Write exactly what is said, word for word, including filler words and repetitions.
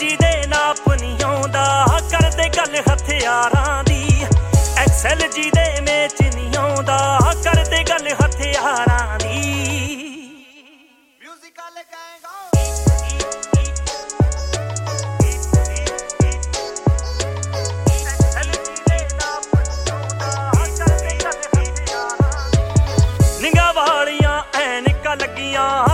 ਜੀ ਦੇ ਨਾਪ ਨਹੀਂ ਆਉਂਦਾ ਕਰਦੇ ਗੱਲ ਹਥਿਆਰਾਂ ਦੀ ਐਕਸਲ ਜੀ ਦੇ ਮੇਚ ਨਹੀਂ ਆਉਂਦਾ ਕਰਦੇ ਗੱਲ ਹਥਿਆਰਾਂ ਦੀ म्यूजिकल कहेगा ਨਿੰਗਾ ਵਾਲੀਆਂ ਐਨਕਾਂ ਲੱਗੀਆਂ